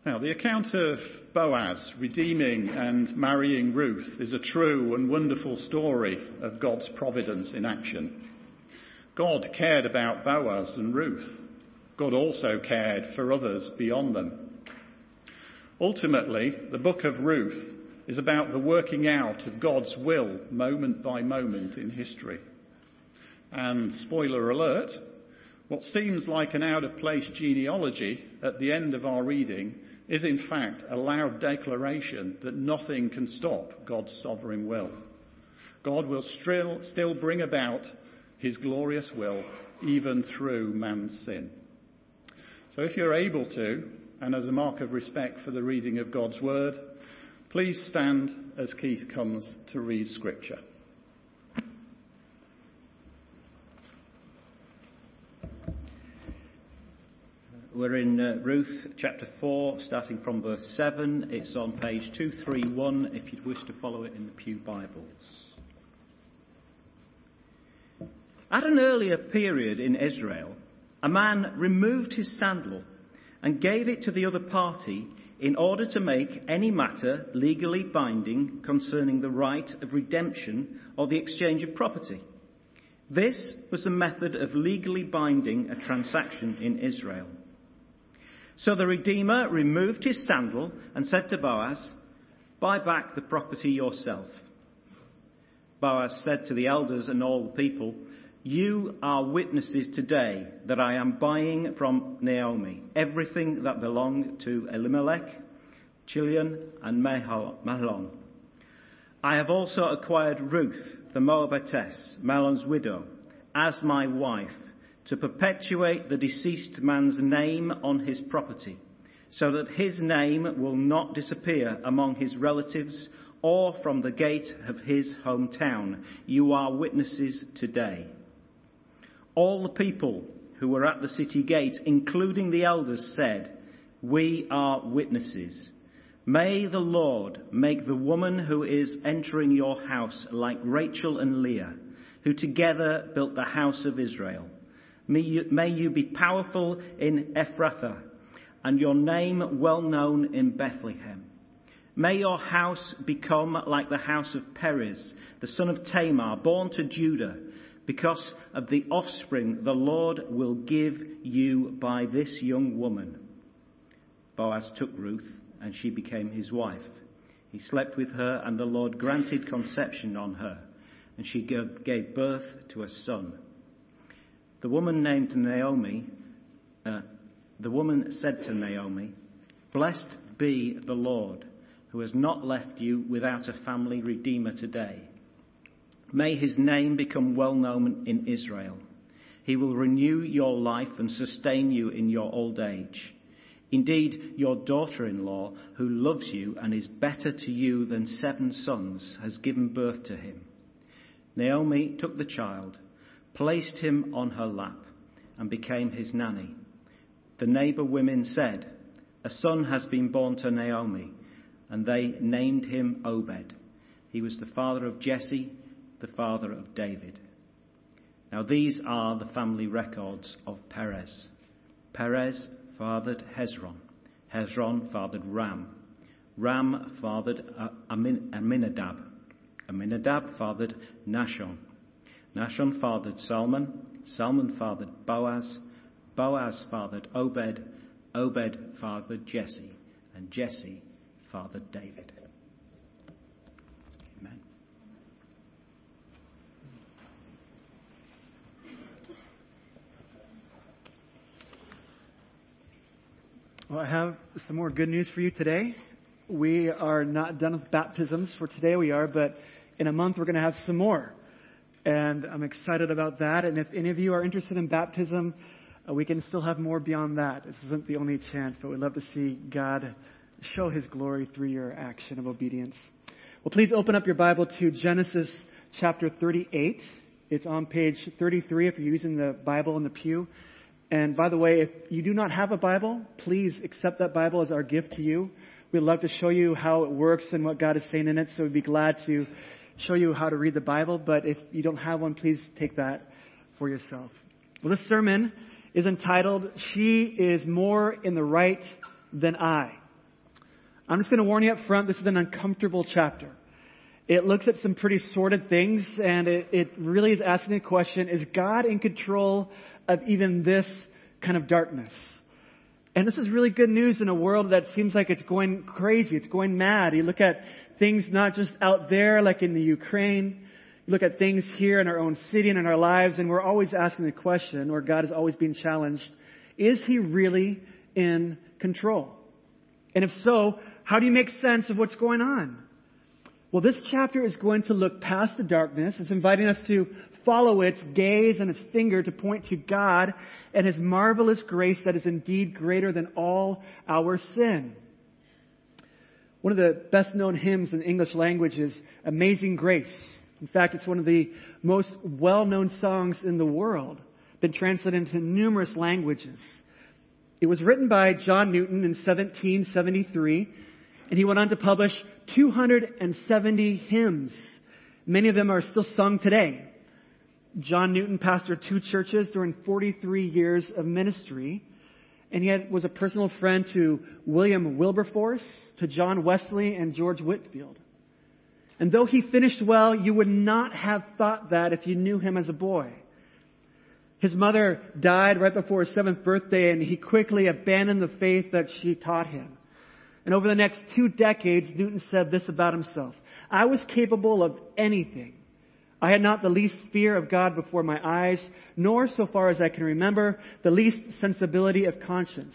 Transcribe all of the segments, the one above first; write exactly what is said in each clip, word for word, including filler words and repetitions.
Now, the account of Boaz redeeming and marrying Ruth is a true and wonderful story of God's providence in action. God cared about Boaz and Ruth. God also cared for others beyond them. Ultimately, the book of Ruth is about the working out of God's will moment by moment in history. And spoiler alert, what seems like an out-of-place genealogy at the end of our reading is in fact a loud declaration that nothing can stop God's sovereign will. God will still, still bring about his glorious will even through man's sin. So if you're able to, and as a mark of respect for the reading of God's word, please stand as Keith comes to read scripture. We're in uh, Ruth chapter four, starting from verse seven. It's on page two thirty-one if you'd wish to follow it in the Pew Bibles. At an earlier period in Israel, a man removed his sandal and gave it to the other party in order to make any matter legally binding concerning the right of redemption or the exchange of property. This was the method of legally binding a transaction in Israel. So the Redeemer removed his sandal and said to Boaz, "Buy back the property yourself." Boaz said to the elders and all the people, "You are witnesses today that I am buying from Naomi everything that belonged to Elimelech, Chilion and Mahlon. I have also acquired Ruth, the Moabitess, Mahlon's widow, as my wife, to perpetuate the deceased man's name on his property, so that his name will not disappear among his relatives or from the gate of his hometown. You are witnesses today." All the people who were at the city gate, including the elders, said, "We are witnesses. May the Lord make the woman who is entering your house like Rachel and Leah, who together built the house of Israel. May you, may you be powerful in Ephrathah, and your name well known in Bethlehem. May your house become like the house of Perez, the son of Tamar, born to Judah, because of the offspring the Lord will give you by this young woman." Boaz took Ruth, and she became his wife. He slept with her, and the Lord granted conception on her, and she gave birth to a son. The woman named Naomi, uh, the woman said to Naomi, "Blessed be the Lord, who has not left you without a family redeemer today. May his name become well known in Israel. He will renew your life and sustain you in your old age. Indeed, your daughter-in-law, who loves you and is better to you than seven sons, has given birth to him." Naomi took the child, placed him on her lap, and became his nanny. The neighbor women said, "A son has been born to Naomi," and they named him Obed. He was the father of Jesse, the father of David. Now these are the family records of Perez. Perez fathered Hezron. Hezron fathered Ram. Ram fathered Amin- Aminadab. Aminadab fathered Nahshon. Nahshon fathered Salmon. Salmon fathered Boaz. Boaz fathered Obed. Obed fathered Jesse. And Jesse fathered David. Amen. Well, I have some more good news for you today. We are not done with baptisms for today. We are, but in a month we're going to have some more. And I'm excited about that. And if any of you are interested in baptism, uh, we can still have more beyond that. This isn't the only chance, but we'd love to see God show his glory through your action of obedience. Well, please open up your Bible to Genesis chapter thirty-eight. It's on page thirty-three if you're using the Bible in the pew. And by the way, if you do not have a Bible, please accept that Bible as our gift to you. We'd love to show you how it works and what God is saying in it, so we'd be glad to show you how to read the Bible. But if you don't have one, please take that for yourself. Well, this sermon is entitled, "She is More in the Right Than I." I'm just going to warn you up front, this is an uncomfortable chapter. It looks at some pretty sordid things, and it, it really is asking the question, is God in control of even this kind of darkness? And this is really good news in a world that seems like it's going crazy, it's going mad. You look at things not just out there like in the Ukraine, you look at things here in our own city and in our lives, and we're always asking the question, or God is always being challenged, is He really in control? And if so, how do you make sense of what's going on? Well, this chapter is going to look past the darkness. It's inviting us to follow its gaze and its finger to point to God and His marvelous grace that is indeed greater than all our sin. One of the best known hymns in the English language is Amazing Grace. In fact, it's one of the most well-known songs in the world, been translated into numerous languages. It was written by John Newton in seventeen seventy-three, and he went on to publish two hundred seventy hymns. Many of them are still sung today. John Newton pastored two churches during forty-three years of ministry, and he had, was a personal friend to William Wilberforce, to John Wesley, and George Whitefield. And though he finished well, you would not have thought that if you knew him as a boy. His mother died right before his seventh birthday, and he quickly abandoned the faith that she taught him. And over the next two decades, Newton said this about himself: I was capable of anything. I had not the least fear of God before my eyes, nor, so far as I can remember, the least sensibility of conscience.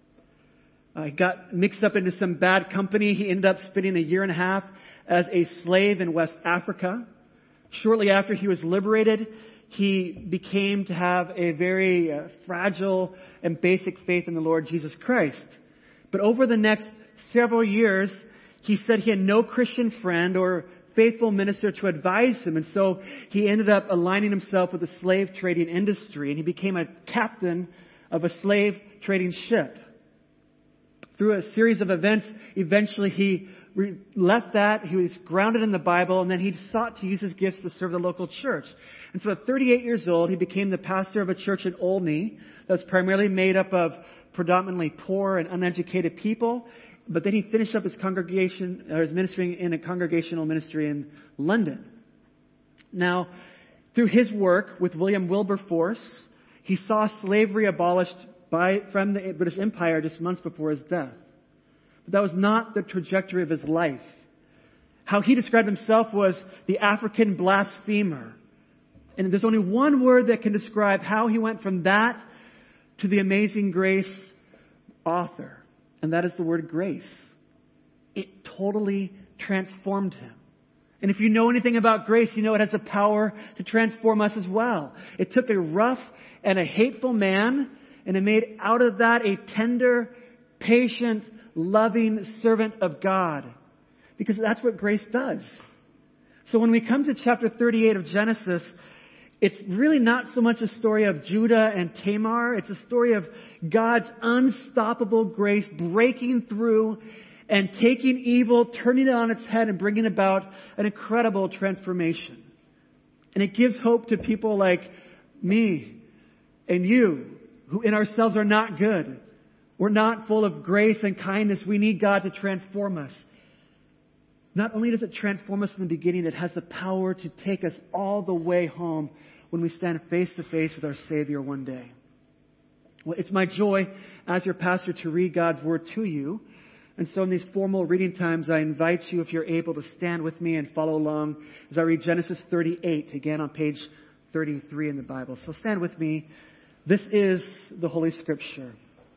I got mixed up into some bad company. He ended up spending a year and a half as a slave in West Africa. Shortly after he was liberated, he became to have a very uh, fragile and basic faith in the Lord Jesus Christ. But over the next several years, he said he had no Christian friend or faithful minister to advise him. And so he ended up aligning himself with the slave trading industry, and he became a captain of a slave trading ship. Through a series of events, eventually he re- left that. He was grounded in the Bible, and then he sought to use his gifts to serve the local church. And so at thirty-eight years old, he became the pastor of a church in Olney that's primarily made up of predominantly poor and uneducated people. But then he finished up his congregation, or his ministering in a congregational ministry in London. Now, through his work with William Wilberforce, he saw slavery abolished by, from the British Empire just months before his death. But that was not the trajectory of his life. How he described himself was the African blasphemer. And there's only one word that can describe how he went from that to the Amazing Grace author. And that is the word grace. It totally transformed him. And if you know anything about grace, you know it has the power to transform us as well. It took a rough and a hateful man, and it made out of that a tender, patient, loving servant of God. Because that's what grace does. So when we come to chapter thirty-eight of Genesis, it's really not so much a story of Judah and Tamar. It's a story of God's unstoppable grace breaking through and taking evil, turning it on its head, and bringing about an incredible transformation. And it gives hope to people like me and you, who in ourselves are not good. We're not full of grace and kindness. We need God to transform us. Not only does it transform us in the beginning, it has the power to take us all the way home when we stand face to face with our Savior one day. Well, it's my joy as your pastor to read God's Word to you. And so in these formal reading times, I invite you, if you're able, to stand with me and follow along as I read Genesis thirty-eight, again on page thirty-three in the Bible. So stand with me. This is the Holy Scripture.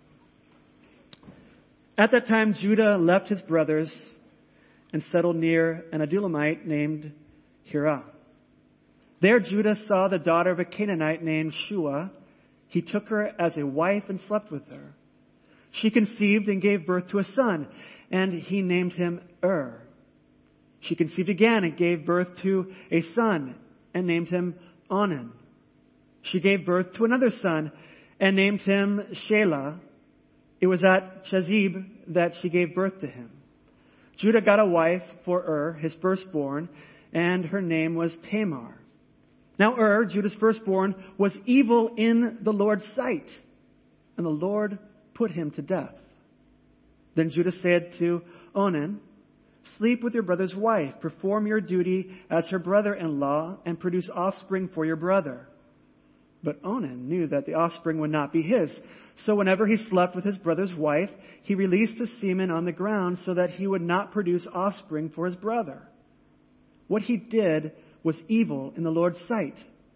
At that time, Judah left his brothers and settled near an Adulamite named Hirah. There Judah saw the daughter of a Canaanite named Shua. He took her as a wife and slept with her. She conceived and gave birth to a son, and he named him Er. She conceived again and gave birth to a son, and named him Onan. She gave birth to another son, and named him Shelah. It was at Chezib that she gave birth to him. Judah got a wife for Er, his firstborn, and her name was Tamar. Now Er, Judah's firstborn, was evil in the Lord's sight, and the Lord put him to death. Then Judah said to Onan, "Sleep with your brother's wife, perform your duty as her brother-in-law, and produce offspring for your brother." But Onan knew that the offspring would not be his. So whenever he slept with his brother's wife, he released the semen on the ground so that he would not produce offspring for his brother. What he did was evil in the Lord's sight.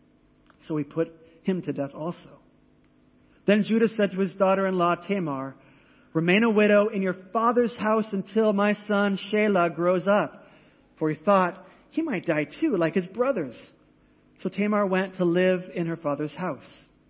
So he put him to death also. Then Judah said to his daughter-in-law Tamar, "Remain a widow in your father's house until my son Shelah grows up." For he thought he might die too, like his brothers. So Tamar went to live in her father's house.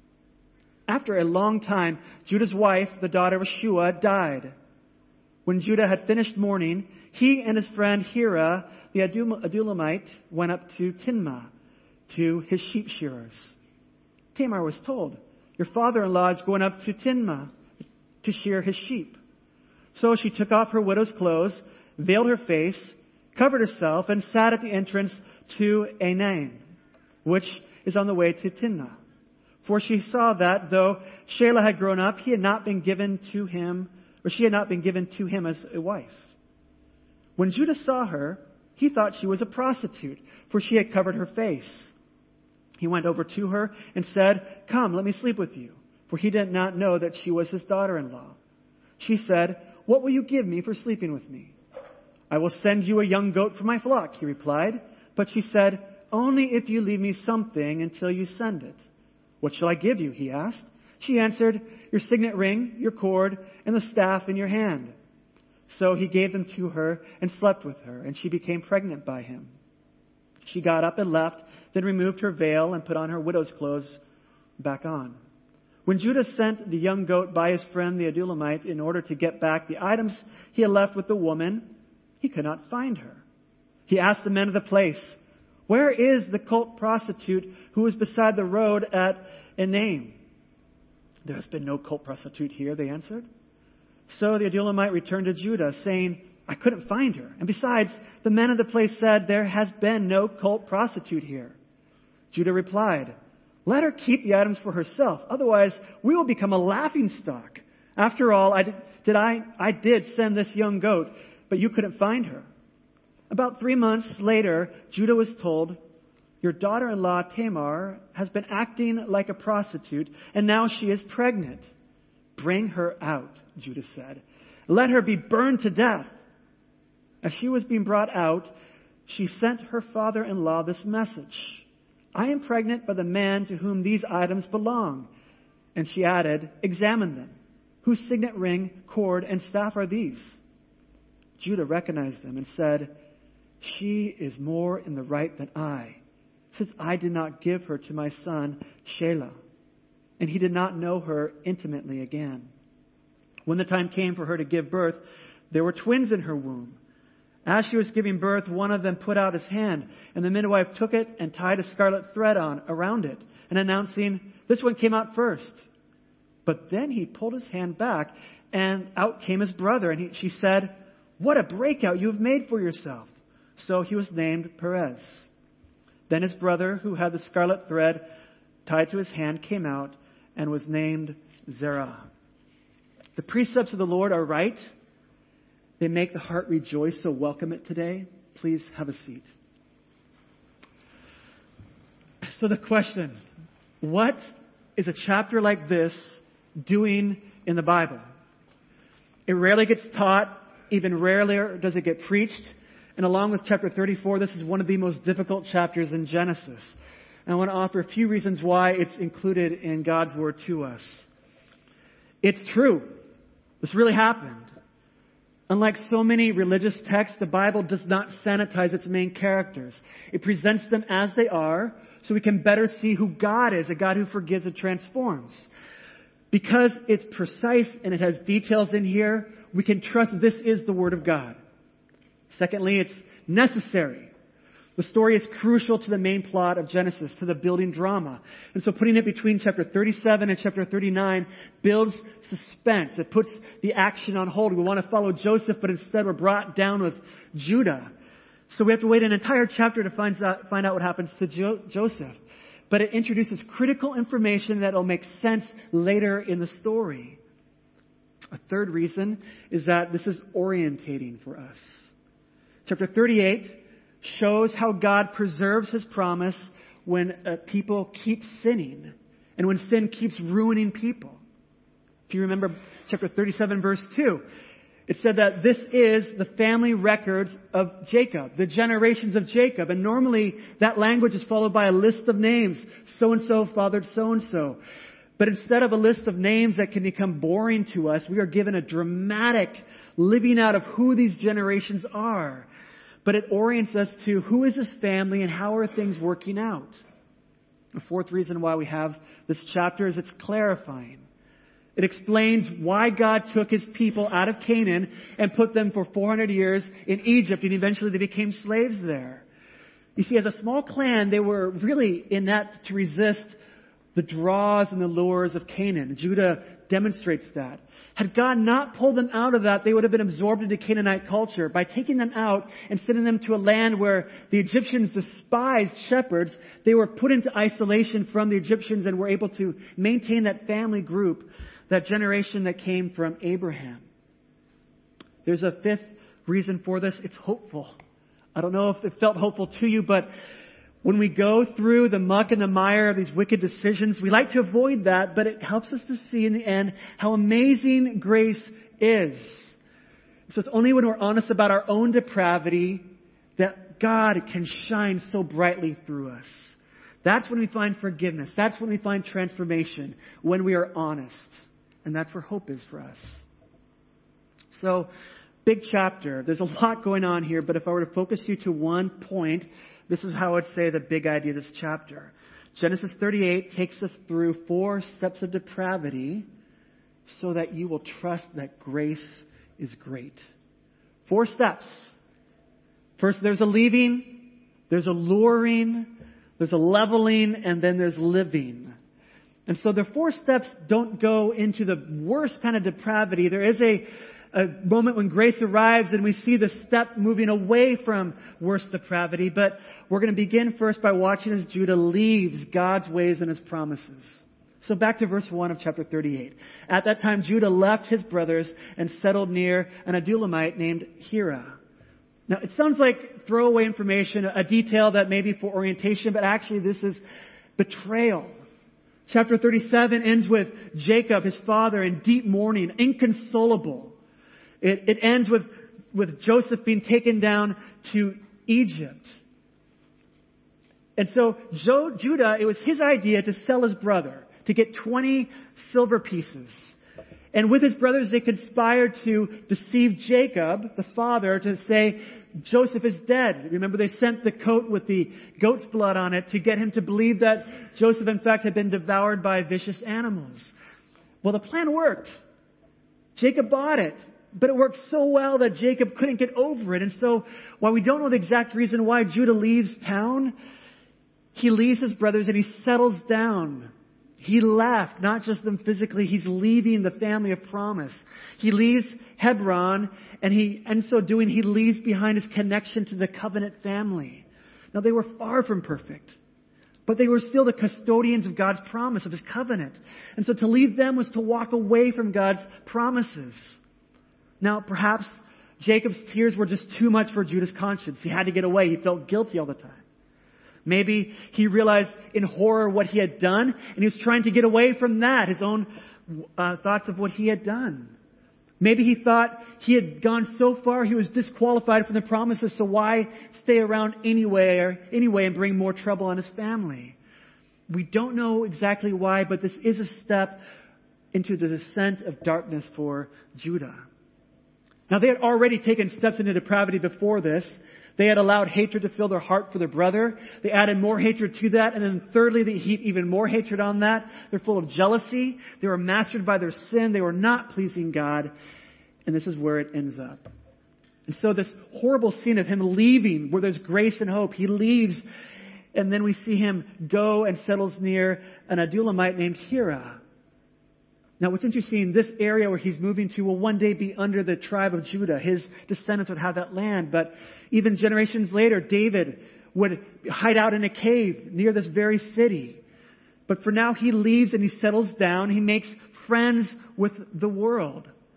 After a long time, Judah's wife, the daughter of Shua, died. When Judah had finished mourning, he and his friend Hira, the Adulamite, went up to Timnah, to his sheep shearers. Tamar was told, "Your father-in-law is going up to Timnah to shear his sheep." So she took off her widow's clothes, veiled her face, covered herself, and sat at the entrance to Enaim, which is on the way to Timnah. For she saw that though Shelah had grown up, he had not been given to him, or she had not been given to him as a wife. When Judah saw her, he thought she was a prostitute, for she had covered her face. He went over to her and said, "Come, let me sleep with you," for he did not know that she was his daughter-in-law. She said, "What will you give me for sleeping with me?" "I will send you a young goat from my flock," he replied. But she said, "Only if you leave me something until you send it." "What shall I give you?" he asked. She answered, "Your signet ring, your cord, and the staff in your hand." So he gave them to her and slept with her, and she became pregnant by him. She got up and left, then removed her veil and put on her widow's clothes back on. When Judah sent the young goat by his friend the Adulamite in order to get back the items he had left with the woman, he could not find her. He asked the men of the place, "Where is the cult prostitute who was beside the road at Enaim?" "There has been no cult prostitute here," they answered. So the Adulamite returned to Judah, saying, "I couldn't find her. And besides, the men of the place said, 'There has been no cult prostitute here.'" Judah replied, "Let her keep the items for herself. Otherwise, we will become a laughingstock. After all, I did, did I, I did send this young goat, but you couldn't find her." About three months later, Judah was told, "Your daughter-in-law Tamar has been acting like a prostitute, and now she is pregnant." "Bring her out," Judah said. "Let her be burned to death." As she was being brought out, she sent her father-in-law this message, "I am pregnant by the man to whom these items belong." And she added, "Examine them. Whose signet ring, cord, and staff are these?" Judah recognized them and said, "She is more in the right than I, since I did not give her to my son Shelah." And he did not know her intimately again. When the time came for her to give birth, there were twins in her womb. As she was giving birth, one of them put out his hand, and the midwife took it and tied a scarlet thread on around it, and announcing, "This one came out first." But then he pulled his hand back, and out came his brother, and he, she said, "What a breakout you have made for yourself." So he was named Perez. Then his brother, who had the scarlet thread tied to his hand, came out and was named Zerah. The precepts of the Lord are right. They make the heart rejoice, so welcome it today. Please have a seat. So the question, what is a chapter like this doing in the Bible? It rarely gets taught, even rarely does it get preached. And along with chapter thirty-four, this is one of the most difficult chapters in Genesis. And I want to offer a few reasons why it's included in God's Word to us. It's true. This really happened. Unlike so many religious texts, the Bible does not sanitize its main characters. It presents them as they are so we can better see who God is, a God who forgives and transforms. Because it's precise and it has details in here, we can trust this is the Word of God. Secondly, it's necessary. The story is crucial to the main plot of Genesis, to the building drama. And so putting it between chapter thirty-seven and chapter thirty-nine builds suspense. It puts the action on hold. We want to follow Joseph, but instead we're brought down with Judah. So we have to wait an entire chapter to find out, find out what happens to jo- Joseph. But it introduces critical information that will make sense later in the story. A third reason is that this is orientating for us. Chapter thirty-eight shows how God preserves His promise when uh, people keep sinning and when sin keeps ruining people. If you remember chapter thirty-seven, verse two, it said that this is the family records of Jacob, the generations of Jacob. And normally that language is followed by a list of names. So-and-so fathered so-and-so. But instead of a list of names that can become boring to us, we are given a dramatic living out of who these generations are. But it orients us to who is this family and how are things working out. The fourth reason why we have this chapter is it's clarifying. It explains why God took His people out of Canaan and put them for four hundred years in Egypt, and eventually they became slaves there. You see, as a small clan, they were really inept to resist the draws and the lures of Canaan. Judah demonstrates that. Had God not pulled them out of that, they would have been absorbed into Canaanite culture. By taking them out and sending them to a land where the Egyptians despised shepherds, they were put into isolation from the Egyptians and were able to maintain that family group, that generation that came from Abraham. There's a fifth reason for this. It's hopeful. I don't know if it felt hopeful to you, but when we go through the muck and the mire of these wicked decisions, we like to avoid that, but it helps us to see in the end how amazing grace is. So it's only when we're honest about our own depravity that God can shine so brightly through us. That's when we find forgiveness. That's when we find transformation, when we are honest. And that's where hope is for us. So, big chapter. There's a lot going on here, but if I were to focus you to one point, this is how I'd say the big idea of this chapter. Genesis thirty-eight takes us through four steps of depravity so that you will trust that grace is great. Four steps. First, there's a leaving, there's a luring, there's a leveling, and then there's living. And so the four steps don't go into the worst kind of depravity. There is a A moment when grace arrives and we see the step moving away from worse depravity. But we're going to begin first by watching as Judah leaves God's ways and His promises. So back to verse one of chapter thirty-eight. At that time, Judah left his brothers and settled near an Adulamite named Hira. Now, it sounds like throwaway information, a detail that may be for orientation, but actually this is betrayal. Chapter thirty-seven ends with Jacob, his father, in deep mourning, inconsolable. It, it ends with, with Joseph being taken down to Egypt. And so Jo, Judah, it was his idea to sell his brother, to get twenty silver pieces. And with his brothers, they conspired to deceive Jacob, the father, to say Joseph is dead. Remember, they sent the coat with the goat's blood on it to get him to believe that Joseph, in fact, had been devoured by vicious animals. Well, the plan worked. Jacob bought it. But it worked so well that Jacob couldn't get over it. And so, while we don't know the exact reason why Judah leaves town, he leaves his brothers and he settles down. He left, not just them physically, he's leaving the family of promise. He leaves Hebron, and he, in so doing, he leaves behind his connection to the covenant family. Now, they were far from perfect, but they were still the custodians of God's promise, of His covenant. And so to leave them was to walk away from God's promises. Now, perhaps Jacob's tears were just too much for Judah's conscience. He had to get away. He felt guilty all the time. Maybe he realized in horror what he had done, and he was trying to get away from that, his own uh, thoughts of what he had done. Maybe he thought he had gone so far he was disqualified from the promises, so why stay around anyway, or anyway and bring more trouble on his family? We don't know exactly why, but this is a step into the descent of darkness for Judah. Now, they had already taken steps into depravity before this. They had allowed hatred to fill their heart for their brother. They added more hatred to that. And then thirdly, they heaped even more hatred on that. They're full of jealousy. They were mastered by their sin. They were not pleasing God. And this is where it ends up. And so this horrible scene of him leaving, where there's grace and hope, he leaves. And then we see him go and settles near an Adulamite named Hira. Now, what's interesting, this area where he's moving to will one day be under the tribe of Judah. His descendants would have that land. But even generations later, David would hide out in a cave near this very city. But for now, he leaves and he settles down. He makes friends with the world.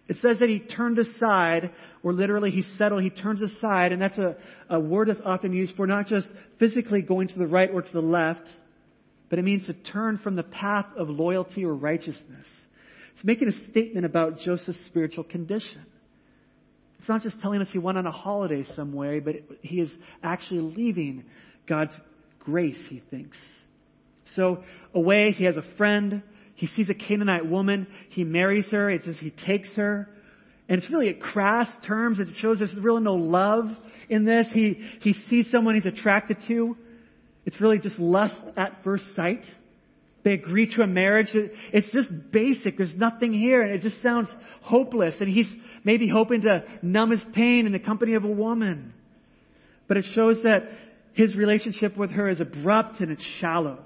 It says that he turned aside, or literally he settled, he turns aside, and that's a, a word that's often used for not just physically going to the right or to the left, but it means to turn from the path of loyalty or righteousness. It's making a statement about Joseph's spiritual condition. It's not just telling us he went on a holiday somewhere, but he is actually leaving God's grace, he thinks. So away, he has a friend. He sees a Canaanite woman. He marries her. It says he takes her. And it's really at crass terms. It shows there's really no love in this. He, he sees someone he's attracted to. It's really just lust at first sight. They agree to a marriage. It's just basic. There's nothing here. And it just sounds hopeless. And he's maybe hoping to numb his pain in the company of a woman. But it shows that his relationship with her is abrupt and it's shallow.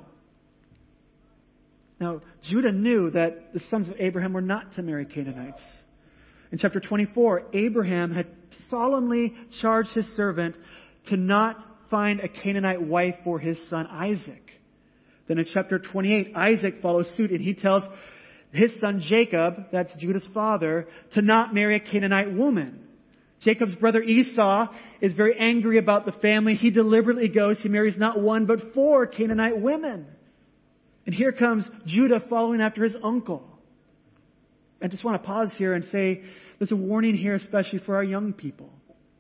Now, Judah knew that the sons of Abraham were not to marry Canaanites. In chapter twenty-four, Abraham had solemnly charged his servant to not find a Canaanite wife for his son Isaac. Then in chapter twenty-eight, Isaac follows suit and he tells his son Jacob, that's Judah's father, to not marry a Canaanite woman. Jacob's brother Esau is very angry about the family. He deliberately goes, he marries not one but four Canaanite women. And here comes Judah following after his uncle. I just want to pause here and say there's a warning here, especially for our young people.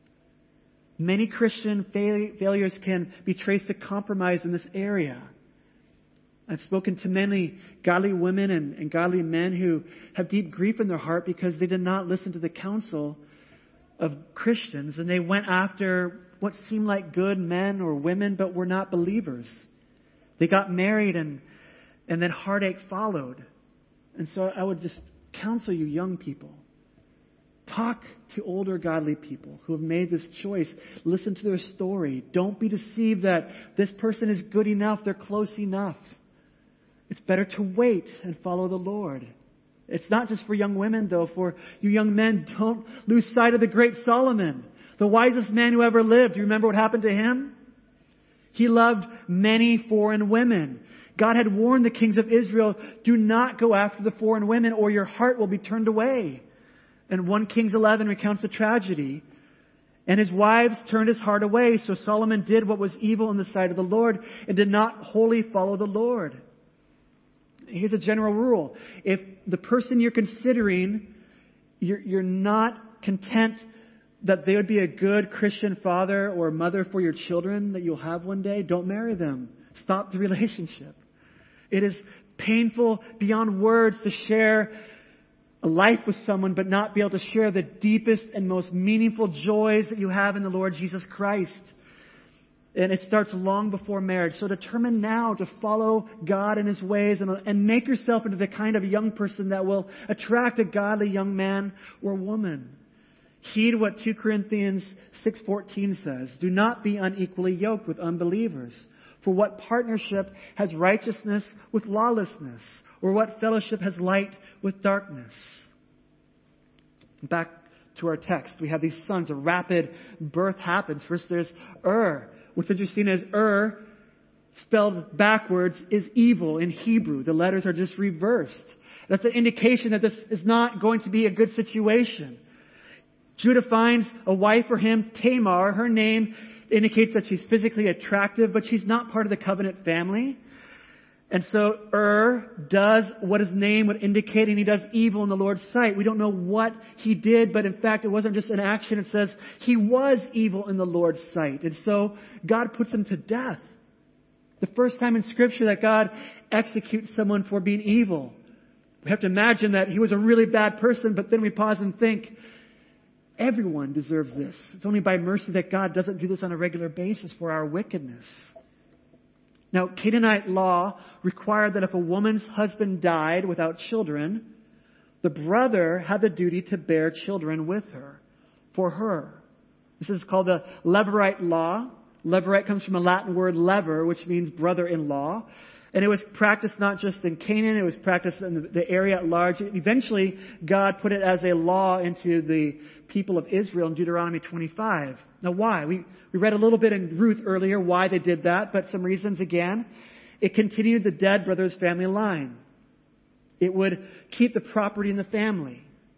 Many Christian fail- failures can be traced to compromise in this area. I've spoken to many godly women and, and godly men who have deep grief in their heart because they did not listen to the counsel of Christians and they went after what seemed like good men or women but were not believers. They got married and and then heartache followed. And so I would just counsel you young people. Talk to older godly people who have made this choice. Listen to their story. Don't be deceived that this person is good enough, they're close enough. It's better to wait and follow the Lord. It's not just for young women, though. For you young men, don't lose sight of the great Solomon, the wisest man who ever lived. Do you remember what happened to him? He loved many foreign women. God had warned the kings of Israel, do not go after the foreign women or your heart will be turned away. And First Kings eleven recounts the tragedy. And his wives turned his heart away. So Solomon did what was evil in the sight of the Lord and did not wholly follow the Lord. Here's a general rule. If the person you're considering, you're, you're not content that they would be a good Christian father or mother for your children that you'll have one day, don't marry them. Stop the relationship. It is painful beyond words to share a life with someone but not be able to share the deepest and most meaningful joys that you have in the Lord Jesus Christ. And it starts long before marriage. So determine now to follow God and His ways and, and make yourself into the kind of young person that will attract a godly young man or woman. Heed what Second Corinthians six fourteen says. Do not be unequally yoked with unbelievers. For what partnership has righteousness with lawlessness? Or what fellowship has light with darkness? Back to our text. We have these sons. A rapid birth happens. First there's Ur. What's interesting is Ur, spelled backwards, is evil in Hebrew. The letters are just reversed. That's an indication that this is not going to be a good situation. Judah finds a wife for him, Tamar. Her name indicates that she's physically attractive, but she's not part of the covenant family. And so Ur does what his name would indicate, and he does evil in the Lord's sight. We don't know what he did, but in fact it wasn't just an action. It says he was evil in the Lord's sight. And so God puts him to death. The first time in Scripture that God executes someone for being evil. We have to imagine that he was a really bad person, but then we pause and think, everyone deserves this. It's only by mercy that God doesn't do this on a regular basis for our wickedness. Now, Canaanite law required that if a woman's husband died without children, the brother had the duty to bear children with her, for her. This is called the Levirate law. Levirate comes from a Latin word lever, which means brother-in-law. And it was practiced not just in Canaan, it was practiced in the area at large. Eventually, God put it as a law into the people of Israel in Deuteronomy twenty-five. Now why? We, we read a little bit in Ruth earlier why they did that, but some reasons again. It continued the dead brother's family line. It would keep the property in the family.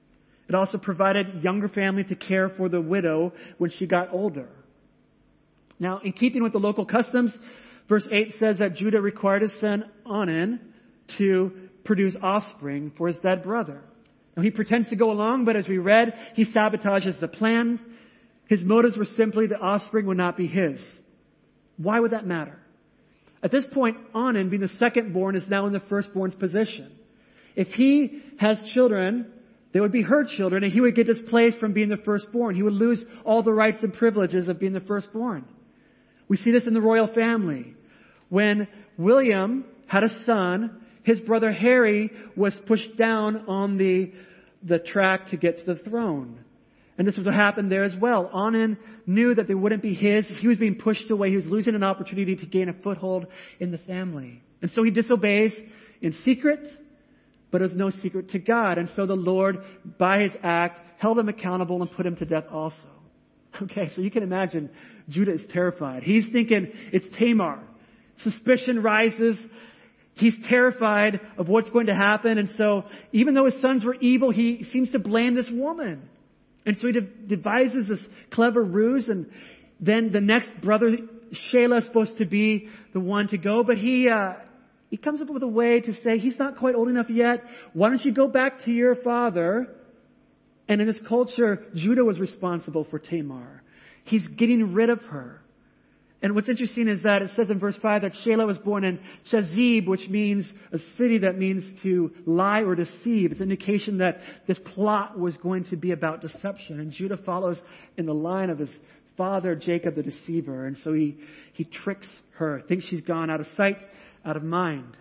It also provided younger family to care for the widow when she got older. Now, in keeping with the local customs, verse eight says that Judah required his son Onan to produce offspring for his dead brother. Now, he pretends to go along, but as we read, he sabotages the plan. His motives were simply the offspring would not be his. Why would that matter? At this point, Onan, being the second born, is now in the firstborn's position. If he has children, they would be her children, and he would get displaced from being the firstborn. He would lose all the rights and privileges of being the firstborn. We see this in the royal family. When William had a son, his brother Harry was pushed down on the, the track to get to the throne. And this was what happened there as well. Onan knew that they wouldn't be his. He was being pushed away. He was losing an opportunity to gain a foothold in the family. And so he disobeys in secret, but it was no secret to God. And so the Lord, by his act, held him accountable and put him to death also. Okay, so you can imagine Judah is terrified. He's thinking it's Tamar. Suspicion rises. He's terrified of what's going to happen. And so even though his sons were evil, he seems to blame this woman. And so he de- devises this clever ruse. And then the next brother, Shelah, is supposed to be the one to go. But he uh, he comes up with a way to say, he's not quite old enough yet. Why don't you go back to your father? And in his culture, Judah was responsible for Tamar. He's getting rid of her. And what's interesting is that it says in verse five that Shelah was born in Chezib, which means a city that means to lie or deceive. It's an indication that this plot was going to be about deception. And Judah follows in the line of his father, Jacob the deceiver. And so he, he tricks her, thinks she's gone out of sight, out of mind.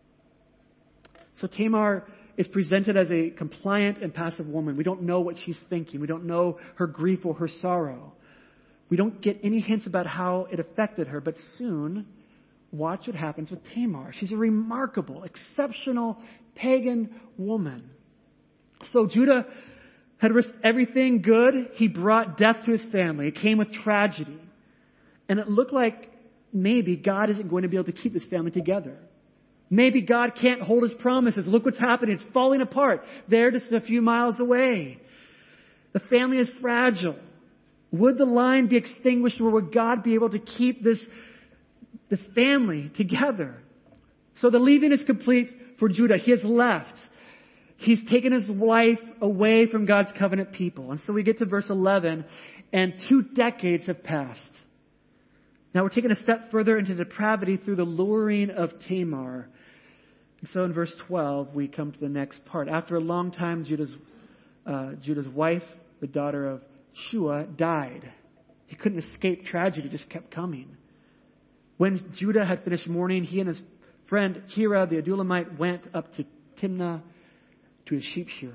So Tamar is presented as a compliant and passive woman. We don't know what she's thinking. We don't know her grief or her sorrow. We don't get any hints about how it affected her, but soon, watch what happens with Tamar. She's a remarkable, exceptional, pagan woman. So Judah had risked everything good. He brought death to his family. It came with tragedy. And it looked like maybe God isn't going to be able to keep this family together. Maybe God can't hold his promises. Look what's happening. It's falling apart. There, just a few miles away. The family is fragile. Would the line be extinguished, or would God be able to keep this, this family together? So the leaving is complete for Judah. He has left. He's taken his life away from God's covenant people. And so we get to verse eleven, and two decades have passed. Now we're taking a step further into depravity through the luring of Tamar. And so in verse twelve, we come to the next part. After a long time, Judah's, uh, Judah's wife, the daughter of Shua, died. He couldn't escape tragedy, it just kept coming. When Judah had finished mourning, he and his friend Hira, the Adulamite, went up to Timnah to his sheep shearers.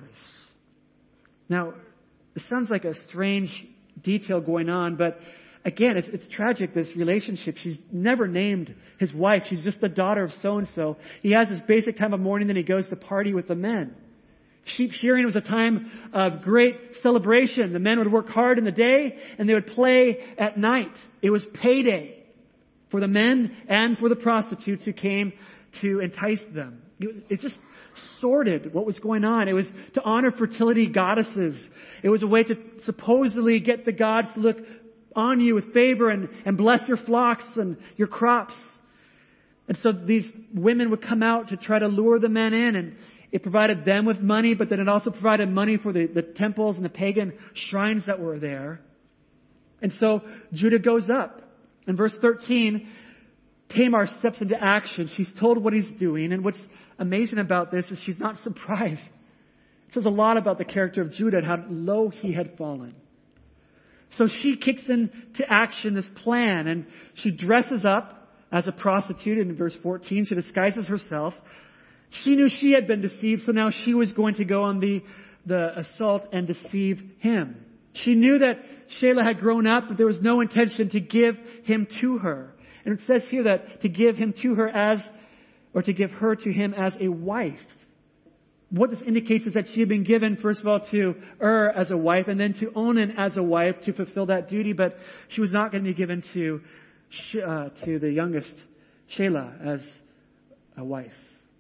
Now, it sounds like a strange detail going on, but again, it's, it's tragic, this relationship. She's never named his wife. She's just the daughter of so-and-so. He has his basic time of mourning, then he goes to party with the men. Sheep shearing was a time of great celebration. The men would work hard in the day and they would play at night. It was payday for the men and for the prostitutes who came to entice them. It just sordid what was going on. It was to honor fertility goddesses. It was a way to supposedly get the gods to look on you with favor and, and bless your flocks and your crops. And so these women would come out to try to lure the men in, and it provided them with money, but then it also provided money for the, the temples and the pagan shrines that were there. And so Judah goes up. In verse thirteen, Tamar steps into action. She's told what he's doing. And what's amazing about this is she's not surprised. It says a lot about the character of Judah and how low he had fallen. So she kicks into action this plan, and she dresses up as a prostitute in verse fourteen. She disguises herself. She knew she had been deceived, so now she was going to go on the, the assault and deceive him. She knew that Shelah had grown up, but there was no intention to give him to her. And it says here that to give him to her as, or to give her to him as a wife. What this indicates is that she had been given, first of all, to Ur as a wife, and then to Onan as a wife to fulfill that duty, but she was not going to be given to, uh, to the youngest, Shelah, as a wife.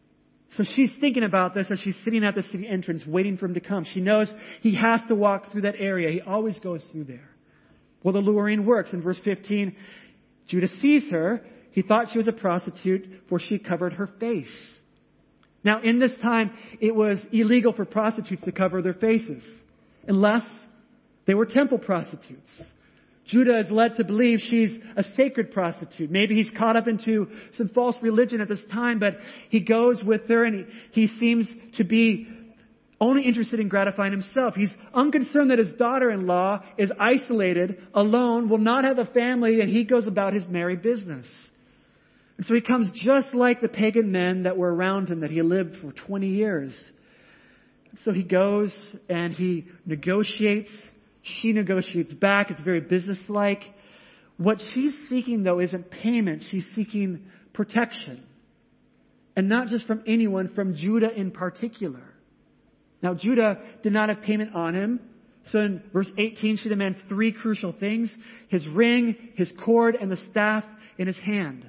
So she's thinking about this as she's sitting at the city entrance waiting for him to come. She knows he has to walk through that area. He always goes through there. Well, the luring works. In verse fifteen, Judah sees her. He thought she was a prostitute, for she covered her face. Now, in this time, it was illegal for prostitutes to cover their faces, unless they were temple prostitutes. Judah is led to believe she's a sacred prostitute. Maybe he's caught up into some false religion at this time, but he goes with her and he, he seems to be only interested in gratifying himself. He's unconcerned that his daughter-in-law is isolated, alone, will not have a family, and he goes about his merry business. And so he comes just like the pagan men that were around him, that he lived for twenty years. So he goes and he negotiates. She negotiates back. It's very businesslike. What she's seeking, though, isn't payment. She's seeking protection. And not just from anyone, from Judah in particular. Now, Judah did not have payment on him. So in verse eighteen, she demands three crucial things: his ring, his cord, and the staff in his hand.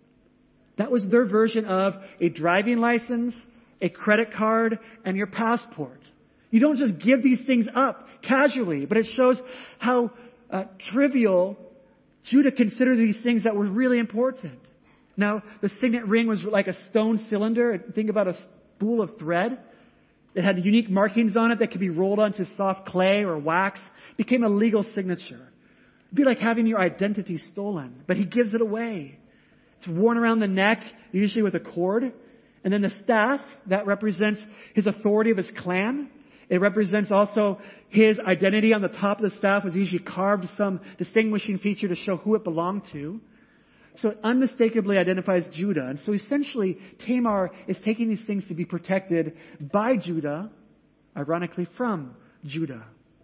That was their version of a driving license, a credit card, and your passport. You don't just give these things up casually, but it shows how uh, trivial Judah considered these things that were really important. Now, the signet ring was like a stone cylinder. Think about a spool of thread. It had unique markings on it that could be rolled onto soft clay or wax. It became a legal signature. It'd be like having your identity stolen, but he gives it away. It's worn around the neck, usually with a cord. And then the staff, that represents his authority of his clan. It represents also his identity. On the top of the staff was usually carved some distinguishing feature to show who it belonged to. So it unmistakably identifies Judah. And so essentially, Tamar is taking these things to be protected by Judah, ironically from Judah.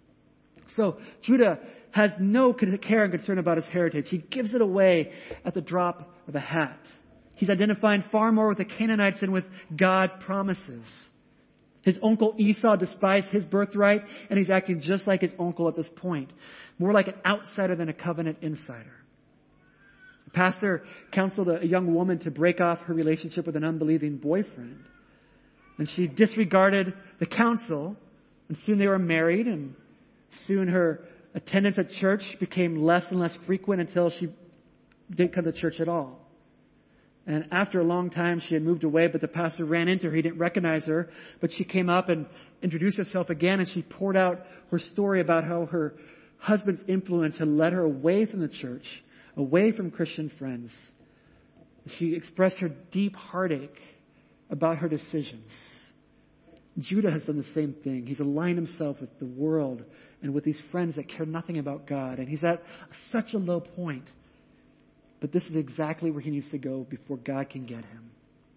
So Judah has no care and concern about his heritage. He gives it away at the drop of a hat. He's identifying far more with the Canaanites than with God's promises. His uncle Esau despised his birthright, and he's acting just like his uncle at this point. More like an outsider than a covenant insider. The pastor counseled a young woman to break off her relationship with an unbelieving boyfriend. And she disregarded the counsel, and soon they were married, and soon her attendance at church became less and less frequent until she didn't come to church at all. And after a long time, she had moved away, but the pastor ran into her. He didn't recognize her, but she came up and introduced herself again, and she poured out her story about how her husband's influence had led her away from the church, away from Christian friends. She expressed her deep heartache about her decisions. Judah has done the same thing. He's aligned himself with the world and with these friends that care nothing about God. And he's at such a low point. But this is exactly where he needs to go before God can get him.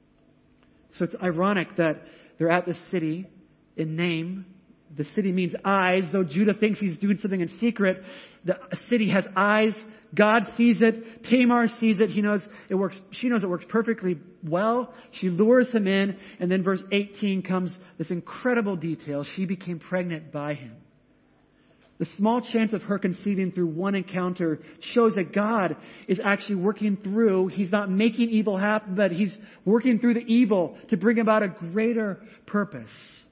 So it's ironic that they're at this city in name. The city means eyes. Though Judah thinks he's doing something in secret, the city has eyes. God sees it. Tamar sees it. He knows it works. She knows it works perfectly well. She lures him in. And then verse eighteen comes this incredible detail. She became pregnant by him. The small chance of her conceiving through one encounter shows that God is actually working through. He's not making evil happen, but He's working through the evil to bring about a greater purpose.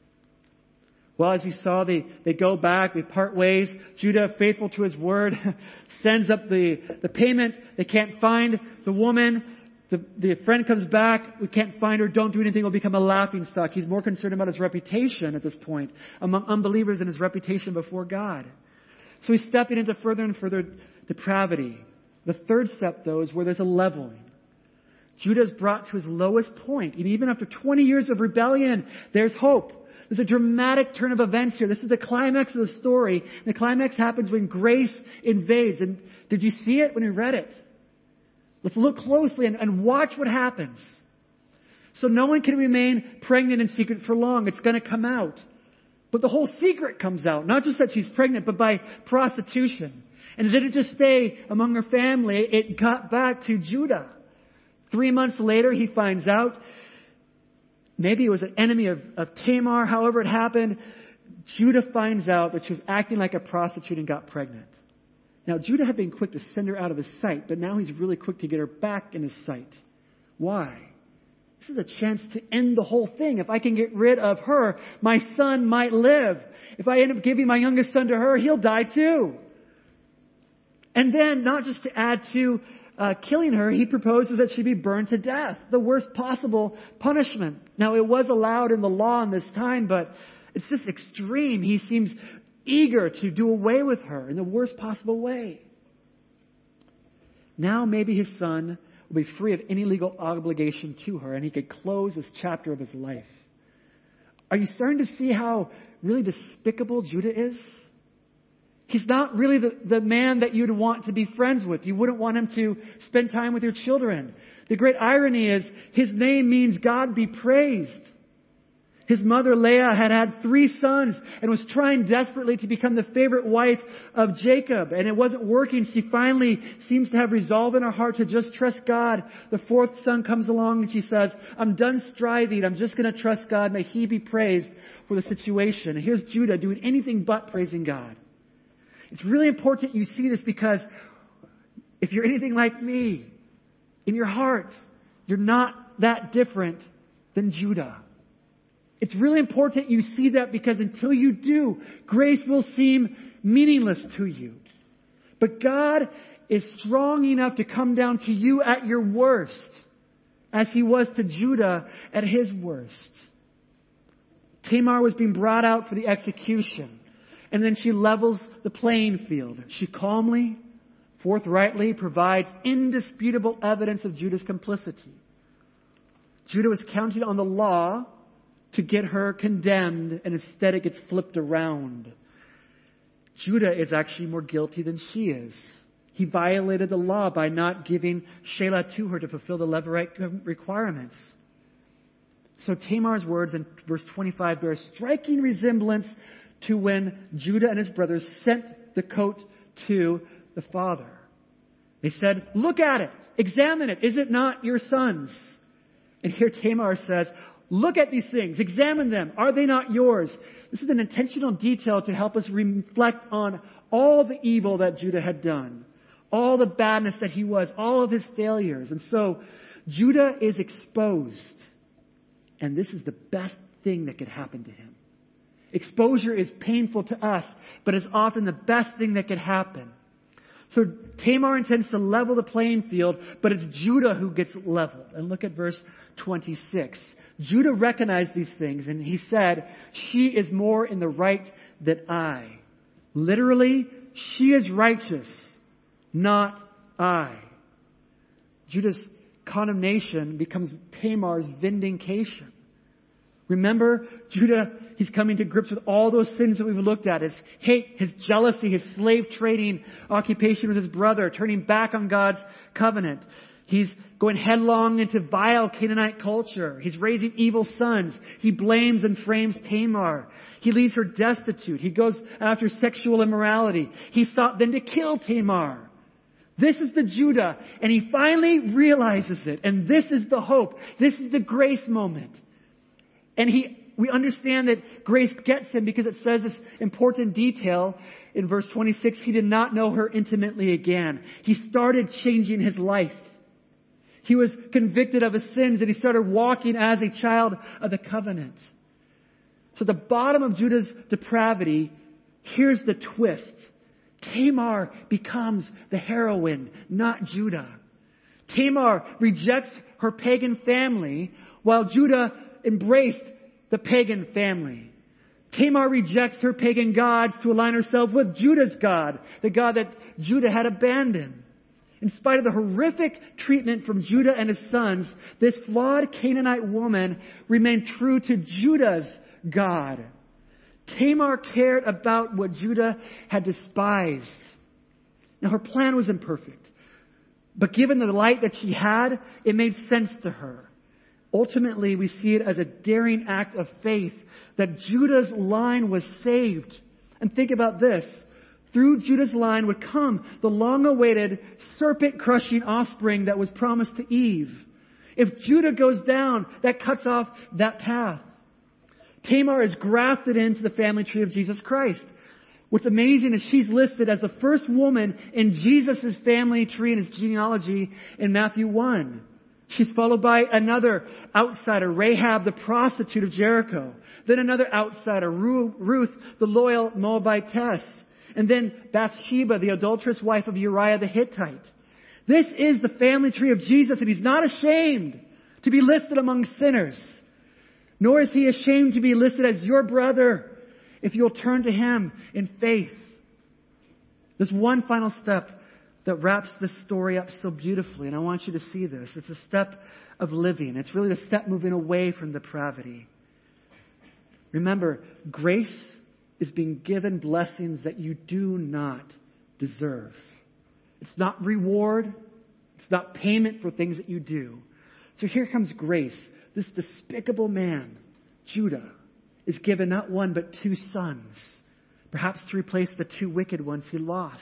Well, as you saw, they, they go back, they part ways. Judah, faithful to his word, sends up the, the payment. They can't find the woman. The, the friend comes back. We can't find her. Don't do anything. We'll become a laughingstock. He's more concerned about his reputation at this point among unbelievers and his reputation before God. So he's stepping into further and further depravity. The third step, though, is where there's a leveling. Judah is brought to his lowest point. And even after twenty years of rebellion, there's hope. There's a dramatic turn of events here. This is the climax of the story. The climax happens when grace invades. And did you see it when you read it? Let's look closely and, and watch what happens. So no one can remain pregnant in secret for long. It's going to come out. But the whole secret comes out. Not just that she's pregnant, but by prostitution. And it didn't just stay among her family. It got back to Judah. Three months later, he finds out. Maybe it was an enemy of, of Tamar. However it happened, Judah finds out that she was acting like a prostitute and got pregnant. Now, Judah had been quick to send her out of his sight, but now he's really quick to get her back in his sight. Why? This is a chance to end the whole thing. If I can get rid of her, my son might live. If I end up giving my youngest son to her, he'll die too. And then, not just to add to uh, killing her, he proposes that she be burned to death. The worst possible punishment. Now, it was allowed in the law in this time, but it's just extreme. He seems eager to do away with her in the worst possible way. Now maybe his son will be free of any legal obligation to her, and he could close this chapter of his life. Are you starting to see how really despicable Judah is? He's not really the, the man that you'd want to be friends with. You wouldn't want him to spend time with your children. The great irony is his name means God be praised. His mother Leah had had three sons and was trying desperately to become the favorite wife of Jacob. And it wasn't working. She finally seems to have resolve in her heart to just trust God. The fourth son comes along and she says, I'm done striving. I'm just going to trust God. May He be praised for the situation. And here's Judah doing anything but praising God. It's really important you see this because if you're anything like me, in your heart, you're not that different than Judah. It's really important you see that because until you do, grace will seem meaningless to you. But God is strong enough to come down to you at your worst, as He was to Judah at his worst. Tamar was being brought out for the execution, and then she levels the playing field. She calmly, forthrightly provides indisputable evidence of Judah's complicity. Judah was counting on the law to get her condemned, and instead it gets flipped around. Judah is actually more guilty than she is. He violated the law by not giving Shelah to her to fulfill the Levirate requirements. So Tamar's words in verse twenty-five bear a striking resemblance to when Judah and his brothers sent the coat to the father. They said, look at it, examine it, is it not your son's? And here Tamar says, look at these things. Examine them. Are they not yours? This is an intentional detail to help us reflect on all the evil that Judah had done. All the badness that he was. All of his failures. And so, Judah is exposed. And this is the best thing that could happen to him. Exposure is painful to us, but it's often the best thing that could happen. So, Tamar intends to level the playing field, but it's Judah who gets leveled. And look at verse twenty-six. Judah recognized these things, and he said, she is more in the right than I. Literally, she is righteous, not I. Judah's condemnation becomes Tamar's vindication. Remember, Judah, he's coming to grips with all those sins that we've looked at. His hate, his jealousy, his slave trading occupation with his brother, turning back on God's covenant. He's going headlong into vile Canaanite culture. He's raising evil sons. He blames and frames Tamar. He leaves her destitute. He goes after sexual immorality. He sought then to kill Tamar. This is the Judah, and he finally realizes it. And this is the hope. This is the grace moment. And he, we understand that grace gets him because it says this important detail in verse twenty-six. He did not know her intimately again. He started changing his life. He was convicted of his sins and he started walking as a child of the covenant. So the bottom of Judah's depravity, here's the twist. Tamar becomes the heroine, not Judah. Tamar rejects her pagan family while Judah embraced the pagan family. Tamar rejects her pagan gods to align herself with Judah's God, the God that Judah had abandoned. In spite of the horrific treatment from Judah and his sons, this flawed Canaanite woman remained true to Judah's God. Tamar cared about what Judah had despised. Now, her plan was imperfect, but given the light that she had, it made sense to her. Ultimately, we see it as a daring act of faith that Judah's line was saved. And think about this. Through Judah's line would come the long-awaited serpent-crushing offspring that was promised to Eve. If Judah goes down, that cuts off that path. Tamar is grafted into the family tree of Jesus Christ. What's amazing is she's listed as the first woman in Jesus' family tree and his genealogy in Matthew one. She's followed by another outsider, Rahab, the prostitute of Jericho. Then another outsider, Ruth, the loyal Moabitess. And then Bathsheba, the adulterous wife of Uriah the Hittite. This is the family tree of Jesus, and He's not ashamed to be listed among sinners. Nor is He ashamed to be listed as your brother if you'll turn to Him in faith. There's one final step that wraps this story up so beautifully, and I want you to see this. It's a step of living. It's really the step moving away from depravity. Remember, grace is being given blessings that you do not deserve. It's not reward. It's not payment for things that you do. So here comes grace. This despicable man, Judah, is given not one but two sons, perhaps to replace the two wicked ones he lost.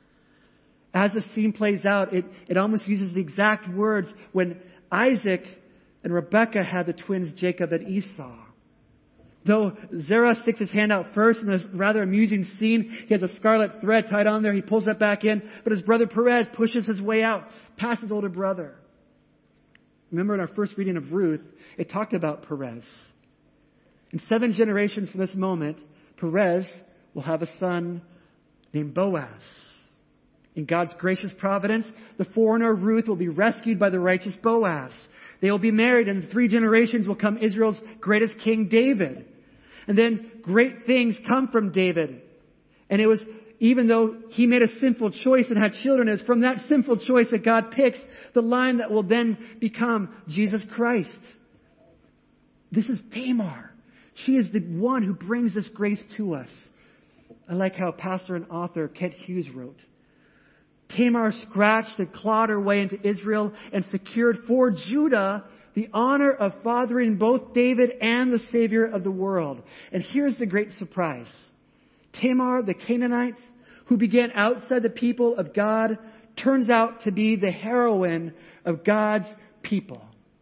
As the scene plays out, it, it almost uses the exact words when Isaac and Rebekah had the twins Jacob and Esau. Though Zerah sticks his hand out first in this rather amusing scene, he has a scarlet thread tied on there. He pulls that back in, but his brother Perez pushes his way out past his older brother. Remember in our first reading of Ruth, it talked about Perez. In seven generations from this moment, Perez will have a son named Boaz. In God's gracious providence, the foreigner Ruth will be rescued by the righteous Boaz. They will be married, and in three generations will come Israel's greatest king, David. And then great things come from David. And it was, even though he made a sinful choice and had children, it's from that sinful choice that God picks the line that will then become Jesus Christ. This is Tamar. She is the one who brings this grace to us. I like how pastor and author Kent Hughes wrote, Tamar scratched and clawed her way into Israel and secured for Judah the honor of fathering both David and the Savior of the world. And here's the great surprise. Tamar, the Canaanite, who began outside the people of God, turns out to be the heroine of God's people.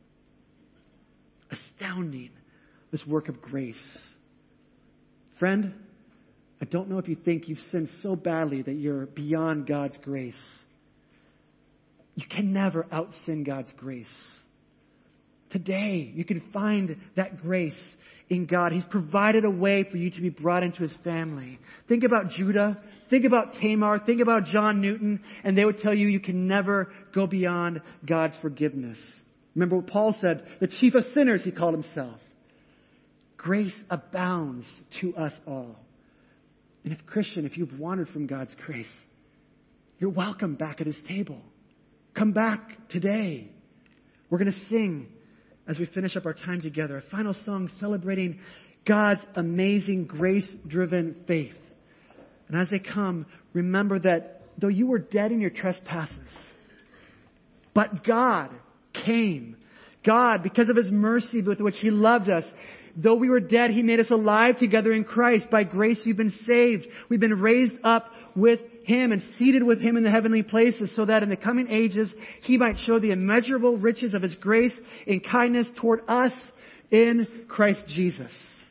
Astounding, this work of grace. Friend, I don't know if you think you've sinned so badly that you're beyond God's grace. You can never out-sin God's grace. Today, you can find that grace in God. He's provided a way for you to be brought into His family. Think about Judah. Think about Tamar. Think about John Newton. And they would tell you you can never go beyond God's forgiveness. Remember what Paul said, the chief of sinners, he called himself. Grace abounds to us all. And if Christian, if you've wandered from God's grace, you're welcome back at His table. Come back today. We're going to sing as we finish up our time together, a final song celebrating God's amazing grace-driven faith. And as they come, remember that though you were dead in your trespasses, but God came. God, because of His mercy with which He loved us, though we were dead, He made us alive together in Christ. By grace you've been saved. We've been raised up with Him and seated with Him in the heavenly places so that in the coming ages He might show the immeasurable riches of His grace and kindness toward us in Christ Jesus.